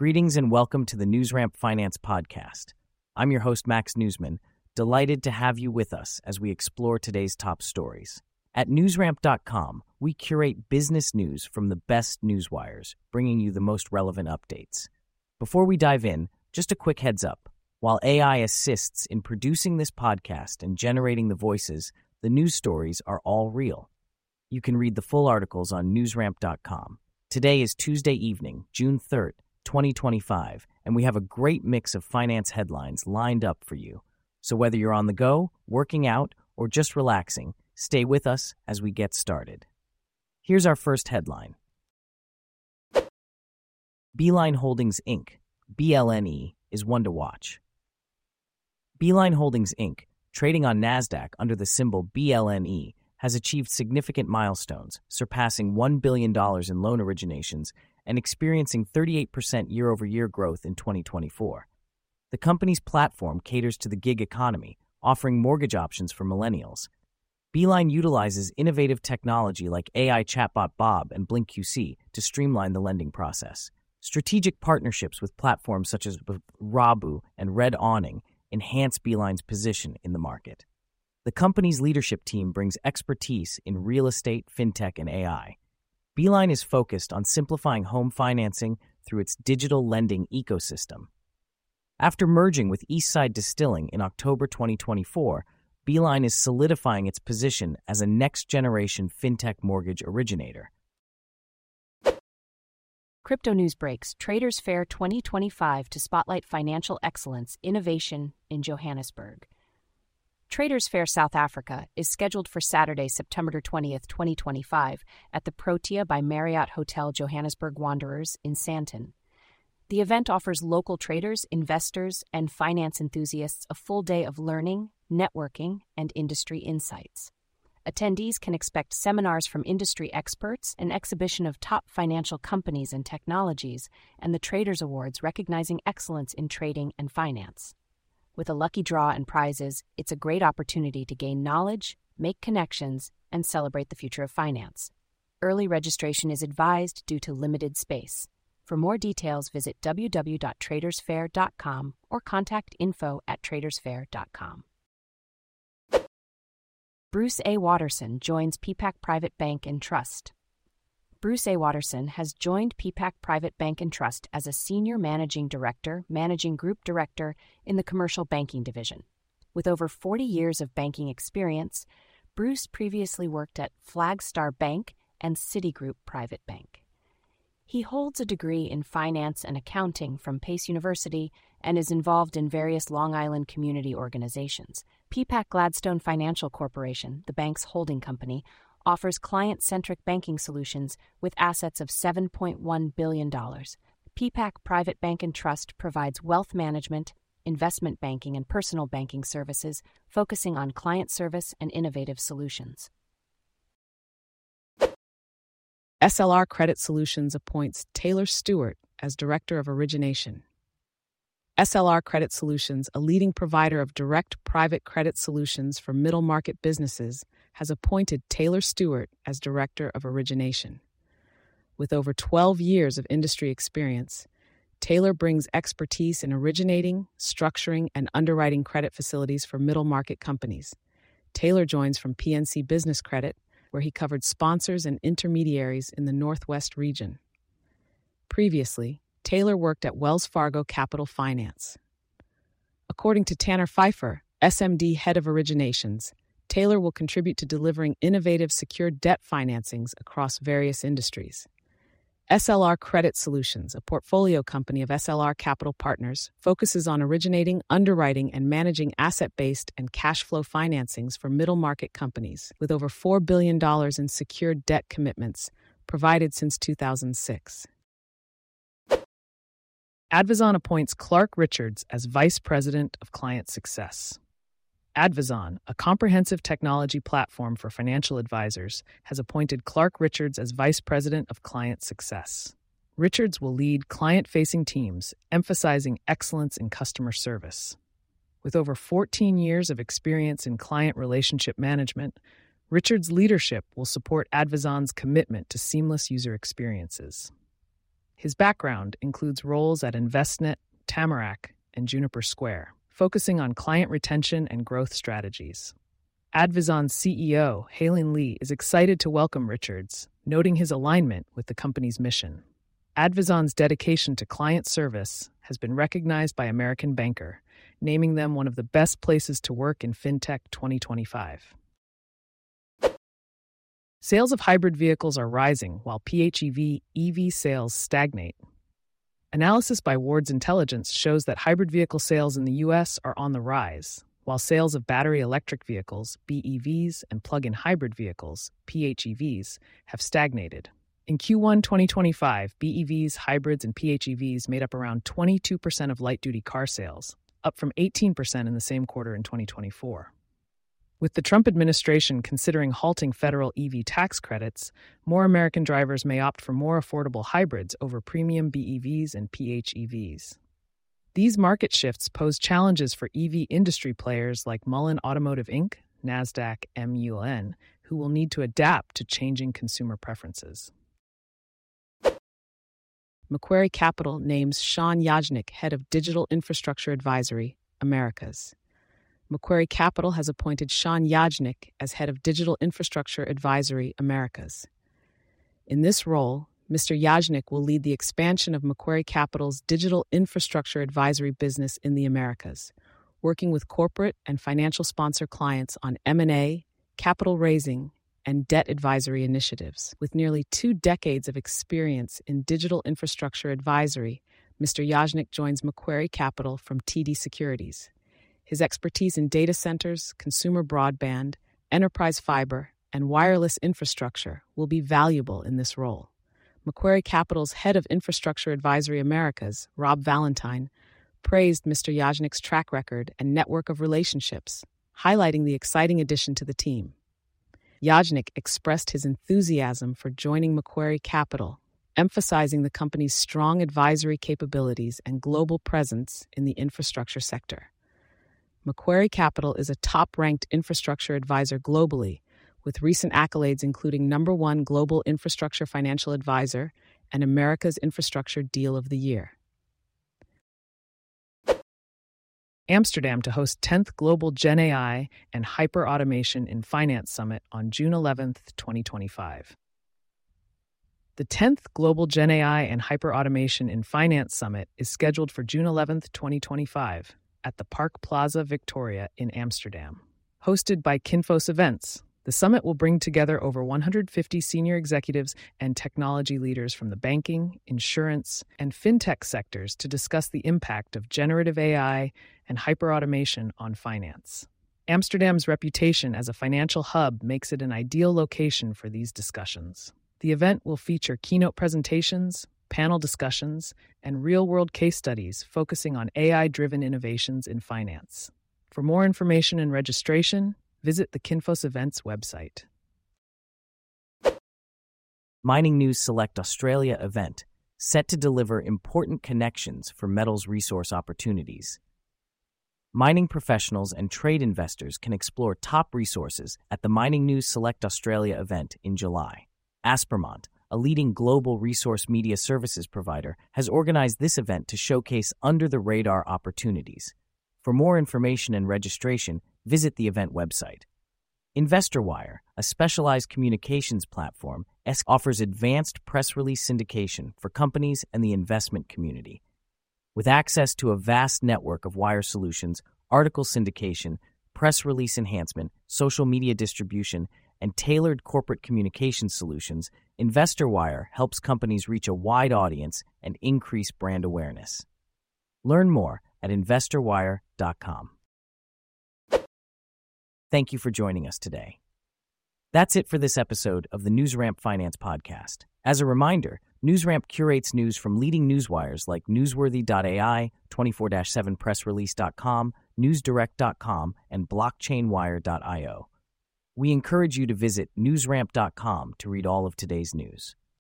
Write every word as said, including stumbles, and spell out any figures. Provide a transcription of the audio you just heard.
Greetings and welcome to the NewsRamp Finance Podcast. I'm your host, Max Newsman, delighted to have you with us as we explore today's top stories. At newsramp dot com, we curate business news from the best newswires, bringing you the most relevant updates. Before we dive in, just a quick heads up. While A I assists in producing this podcast and generating the voices, the news stories are all real. You can read the full articles on newsramp dot com. Today is Tuesday evening, June third, twenty twenty-five, and we have a great mix of finance headlines lined up for you. So whether you're on the go, working out, or just relaxing, stay with us as we get started. Here's our first headline. Beeline Holdings, Incorporated, B L N E, is one to watch. Beeline Holdings, Incorporated, trading on NASDAQ under the symbol B L N E, has achieved significant milestones, surpassing one billion dollars in loan originations and experiencing thirty-eight percent year-over-year growth in twenty twenty-four. The company's platform caters to the gig economy, offering mortgage options for millennials. Beeline utilizes innovative technology like A I chatbot Bob and Blink Q C to streamline the lending process. Strategic partnerships with platforms such as Rabu and Red Awning enhance Beeline's position in the market. The company's leadership team brings expertise in real estate, fintech, and A I. Beeline is focused on simplifying home financing through its digital lending ecosystem. After merging with Eastside Distilling in October twenty twenty-four, Beeline is solidifying its position as a next-generation fintech mortgage originator. Crypto News breaks Traders Fair twenty twenty-five to spotlight financial excellence innovation in Johannesburg. Traders Fair South Africa is scheduled for Saturday, September twentieth, twenty twenty-five, at the Protea by Marriott Hotel Johannesburg Wanderers in Sandton. The event offers local traders, investors, and finance enthusiasts a full day of learning, networking, and industry insights. Attendees can expect seminars from industry experts, an exhibition of top financial companies and technologies, and the Traders Awards recognizing excellence in trading and finance. With a lucky draw and prizes, it's a great opportunity to gain knowledge, make connections, and celebrate the future of finance. Early registration is advised due to limited space. For more details, visit w w w dot traders fair dot com or contact info at traders fair dot com. Bruce A. Watterson joins P PAC Private Bank and Trust. Bruce A. Watterson has joined P PAC Private Bank and Trust as a Senior Managing Director, Managing Group Director in the Commercial Banking Division. With over forty years of banking experience, Bruce previously worked at Flagstar Bank and Citigroup Private Bank. He holds a degree in finance and accounting from Pace University and is involved in various Long Island community organizations. P PAC Gladstone Financial Corporation, the bank's holding company, offers client-centric banking solutions with assets of seven point one billion dollars. P PAC Private Bank and Trust provides wealth management, investment banking, and personal banking services, focusing on client service and innovative solutions. S L R Credit Solutions appoints Taylor Stewart as Director of Origination. S L R Credit Solutions, a leading provider of direct private credit solutions for middle-market businesses, has appointed Taylor Stewart as Director of Origination. With over twelve years of industry experience, Taylor brings expertise in originating, structuring, and underwriting credit facilities for middle-market companies. Taylor joins from P N C Business Credit, where he covered sponsors and intermediaries in the Northwest region. Previously, Taylor worked at Wells Fargo Capital Finance. According to Tanner Pfeiffer, S M D Head of Originations, Taylor will contribute to delivering innovative secured debt financings across various industries. S L R Credit Solutions, a portfolio company of S L R Capital Partners, focuses on originating, underwriting, and managing asset-based and cash flow financings for middle-market companies, with over four billion dollars in secured debt commitments provided since two thousand six. Advizon appoints Clark Richards as Vice President of Client Success. Advizon, a comprehensive technology platform for financial advisors, has appointed Clark Richards as Vice President of Client Success. Richards will lead client-facing teams, emphasizing excellence in customer service. With over fourteen years of experience in client relationship management, Richards' leadership will support Advizon's commitment to seamless user experiences. His background includes roles at Envestnet, Tamarack, and Juniper Square, focusing on client retention and growth strategies. Advizon's C E O, Hailin Lee, is excited to welcome Richards, noting his alignment with the company's mission. Advizon's dedication to client service has been recognized by American Banker, naming them one of the best places to work in FinTech twenty twenty-five. Sales of hybrid vehicles are rising while P H E V E V sales stagnate. Analysis by Ward's Intelligence shows that hybrid vehicle sales in the U S are on the rise, while sales of battery electric vehicles, B E Vs, and plug-in hybrid vehicles, P H E Vs, have stagnated. In Q one twenty twenty-five, B E Vs, hybrids, and P H E Vs made up around twenty-two percent of light-duty car sales, up from eighteen percent in the same quarter in twenty twenty-four. With the Trump administration considering halting federal E V tax credits, more American drivers may opt for more affordable hybrids over premium B E Vs and P H E Vs. These market shifts pose challenges for E V industry players like Mullen Automotive Incorporated, NASDAQ M U L N, who will need to adapt to changing consumer preferences. Macquarie Capital names Sean Yajnik head of Digital Infrastructure Advisory, Americas. Macquarie Capital has appointed Sean Yajnik as head of Digital Infrastructure Advisory, Americas. In this role, Mister Yajnik will lead the expansion of Macquarie Capital's digital infrastructure advisory business in the Americas, working with corporate and financial sponsor clients on M and A, capital raising, and debt advisory initiatives. With nearly two decades of experience in digital infrastructure advisory, Mister Yajnik joins Macquarie Capital from T D Securities. His expertise in data centers, consumer broadband, enterprise fiber, and wireless infrastructure will be valuable in this role. Macquarie Capital's head of Infrastructure Advisory Americas, Rob Valentine, praised Mister Yajnik's track record and network of relationships, highlighting the exciting addition to the team. Yajnik expressed his enthusiasm for joining Macquarie Capital, emphasizing the company's strong advisory capabilities and global presence in the infrastructure sector. Macquarie Capital is a top-ranked infrastructure advisor globally, with recent accolades including number one Global Infrastructure Financial Advisor and America's Infrastructure Deal of the Year. Amsterdam to host tenth Global Gen A I and Hyper-Automation in Finance Summit on June eleventh, twenty twenty-five. The tenth Global Gen A I and Hyper-Automation in Finance Summit is scheduled for June eleventh, twenty twenty-five, at the Park Plaza Victoria in Amsterdam. Hosted by Kinfos Events, the summit will bring together over one hundred fifty senior executives and technology leaders from the banking, insurance, and fintech sectors to discuss the impact of generative A I and hyperautomation on finance. Amsterdam's reputation as a financial hub makes it an ideal location for these discussions. The event will feature keynote presentations, panel discussions, and real-world case studies focusing on A I-driven innovations in finance. For more information and registration, visit the Kinfos Events website. Mining News Select Australia event, set to deliver important connections for metals resource opportunities. Mining professionals and trade investors can explore top resources at the Mining News Select Australia event in July. Aspermont, a leading global resource media services provider, has organized this event to showcase under-the-radar opportunities. For more information and registration, visit the event website. InvestorWire, a specialized communications platform, offers advanced press release syndication for companies and the investment community. With access to a vast network of wire solutions, article syndication, press release enhancement, social media distribution, and tailored corporate communication solutions, InvestorWire helps companies reach a wide audience and increase brand awareness. Learn more at investor wire dot com. Thank you for joining us today. That's it for this episode of the NewsRamp Finance Podcast. As a reminder, NewsRamp curates news from leading newswires like newsworthy dot A I, twenty-four seven press release dot com, newsdirect dot com, and blockchain wire dot io. We encourage you to visit newsramp dot com to read all of today's news.